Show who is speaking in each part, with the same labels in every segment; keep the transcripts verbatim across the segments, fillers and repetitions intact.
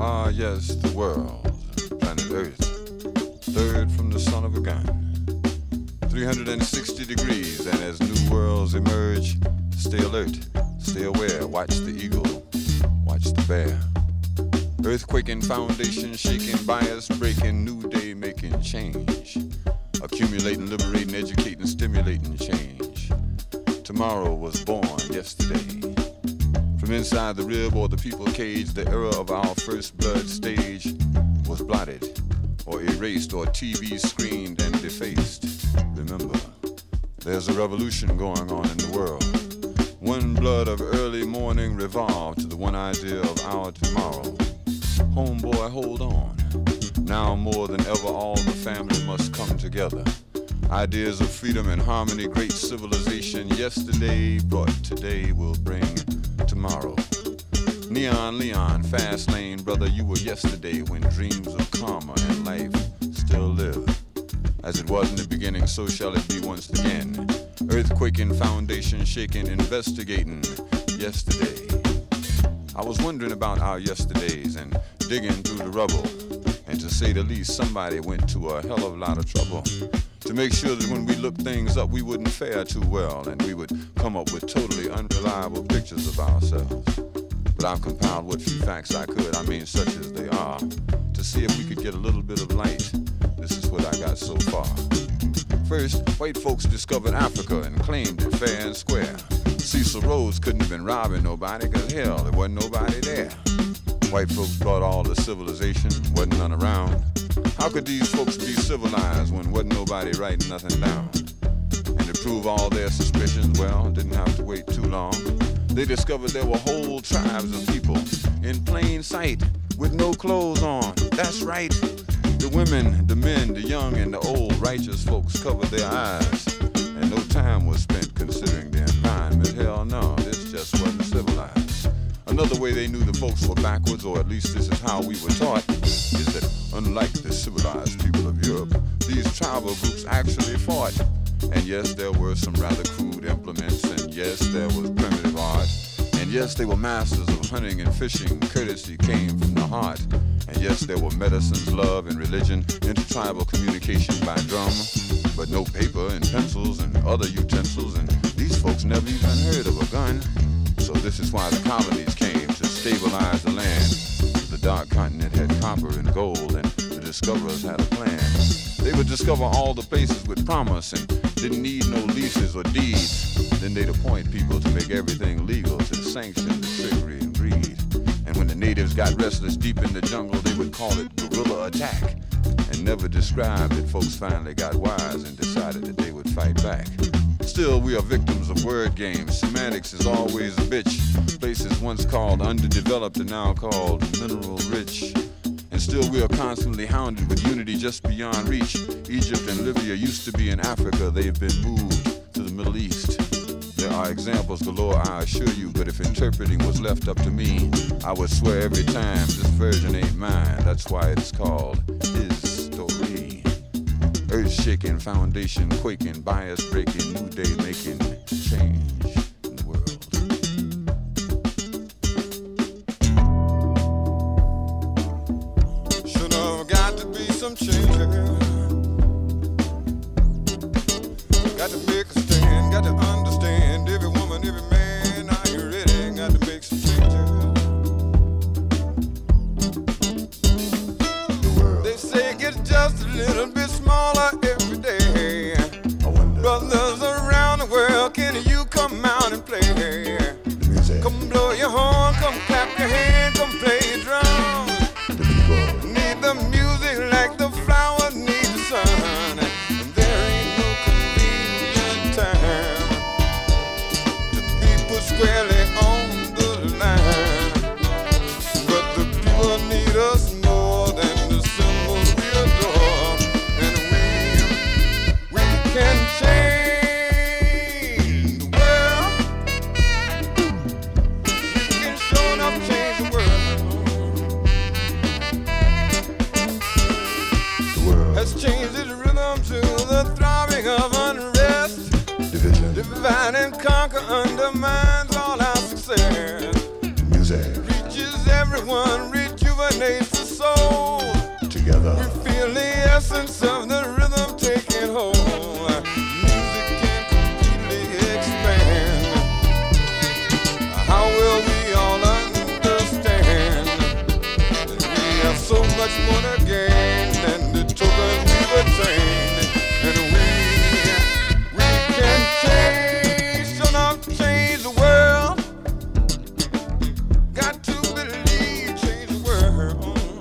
Speaker 1: Ah, yes, the world, planet Earth, third from the son of a gun. three hundred sixty degrees, and as new worlds emerge, stay alert, stay aware, watch the eagle, watch the bear. Earthquaking, foundation shaking, bias breaking, new day making change. Accumulating, liberating, educating, stimulating change. Tomorrow was born yesterday. From inside the rib or the people cage, the era of our first blood stage was blotted or erased or T V screened and defaced. Remember, there's a revolution going on in the world. One blood of early morning revolved to the one idea of our tomorrow. Homeboy, hold on. Now more than ever, all the family must come together. Ideas of freedom and harmony, great civilization. Yesterday brought today will bring tomorrow. Neon Leon, fast lane, brother, you were yesterday when dreams of karma and life still live. As it was in the beginning, so shall it be once again. Earthquaking, foundation shaking, investigating yesterday. I was wondering about our yesterdays and digging through the rubble. And to say the least, somebody went to a hell of a lot of trouble to make sure that when we looked things up, we wouldn't fare too well and we would come up with totally unreliable pictures of ourselves. But I've compiled what few facts I could, I mean such as they are, to see if we could get a little bit of light. This is what I got so far. First, white folks discovered Africa and claimed it fair and square. Cecil Rhodes couldn't have been robbing nobody, cause hell, there wasn't nobody there. White folks brought all the civilization, wasn't none around. How could these folks be civilized when wasn't nobody writing nothing down? And to prove all their suspicions, well, didn't have to wait too long. They discovered there were whole tribes of people in plain sight with no clothes on. That's right. The women, the men, the young, and the old righteous folks covered their eyes. And no time was spent considering the environment. Hell no, this just wasn't civilized. Another way they knew the folks were backwards, or at least this is how we were taught, is that unlike the civilized people of Europe, these tribal groups actually fought. And yes, there were some rather crude implements, and yes, there was primitive art, and yes, they were masters of hunting and fishing. Courtesy came from the heart. And yes, there were medicines, love, and religion, intertribal communication by drum, but no paper and pencils and other utensils, and these folks never even heard of a gun. So this is why the colonies came, to stabilize the land. The dark continent had copper and gold, and the discoverers had a plan. They would discover all the places with promise and didn't need no leases or deeds. Then they'd appoint people to make everything legal, to sanction the trickery and greed. And when the natives got restless deep in the jungle, they would call it guerrilla attack, and never described that folks finally got wise and decided that they would fight back. Still, we are victims of word games. Semantics is always a bitch. Places once called underdeveloped are now called mineral rich. And still we are constantly hounded with unity just beyond reach. Egypt and Libya used to be in Africa. They've been moved to the Middle East. There are examples galore, I assure you, but if interpreting was left up to me, I would swear every time this version ain't mine. That's why it's called His Story. Earth-shaking, foundation quaking, bias breaking, new day making change in the world. Should have got to be some change. Got to make a stand, got to understand. Every woman, every man, are you ready? Got to make some changes. The world. They say it gets just a little bit smaller every day. I wonder. Brothers around the world, can you come out and play? The music. Come blow your horn, come clap your hand, come play your drum. The people need the music like the flowers need the sun. And there ain't no convenient time to be put squarely on the line. But the people need us more than the symbols we adore. And we, we can change the world. We can show enough change the world. The world has changed its rhythm to the throbbing of unrest. Division. Divide and conquer undermines all our success. Music reaches everyone, rejuvenates serenades the soul.
Speaker 2: Together
Speaker 1: we feel the essence of the rhythm taking hold. Music can completely expand. How will we all understand that we have so much more to gain than the tokens we've attained? And we, we can change, so not change the world. Got to believe, change the world.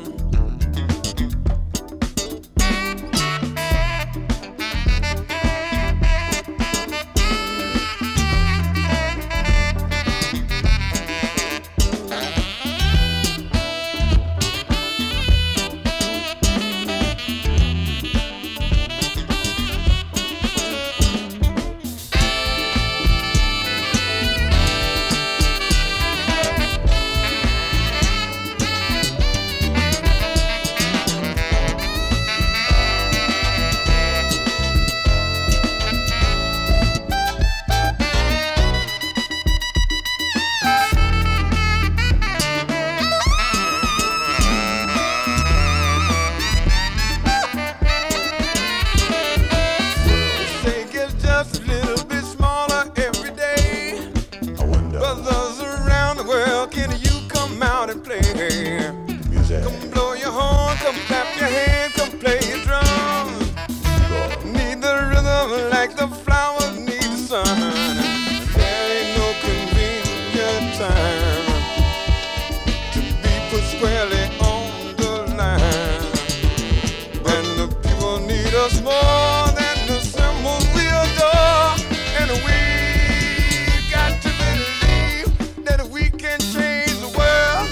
Speaker 2: Music.
Speaker 1: Come blow your horn, come clap your hand, come play your drum. Need the rhythm like the flowers need the sun. There ain't no convenient time to be put squarely on the line. When the people need us more than the symbols we adore, and we got to believe that we can change the world.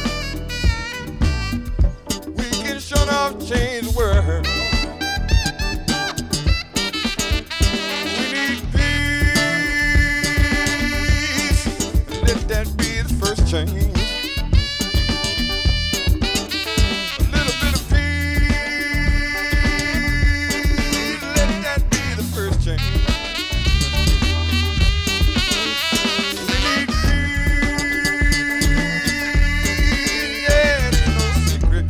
Speaker 1: Sure enough, change the world. We need peace. Let that be the first change. A little bit of peace. Let that be the first change. We need peace. Yeah, there's no secret.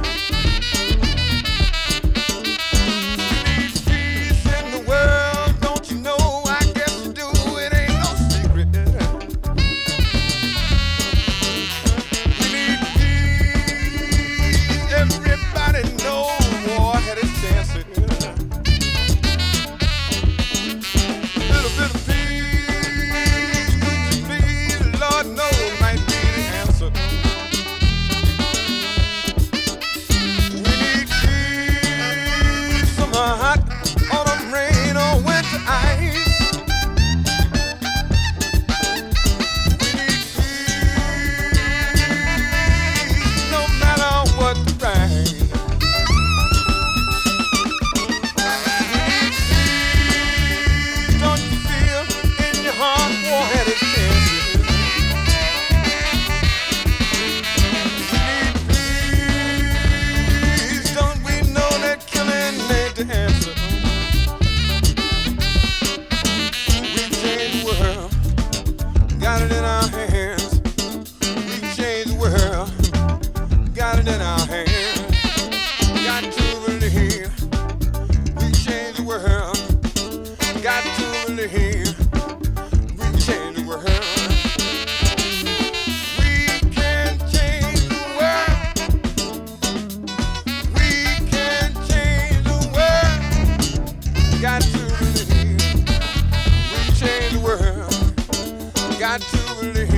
Speaker 1: Hot autumn rain or winter ice. We need peace, no matter what the price. We need peace, don't you feel in your heart war-headed chances? We need peace, don't we know that killing ain't the answer? We change the world, got it in our hands. We change the world, got it in our hands. Got to believe. We change the world, got to believe. We change the world. We can change the world. We can change the world. Got to believe. We change the world. Got to believe.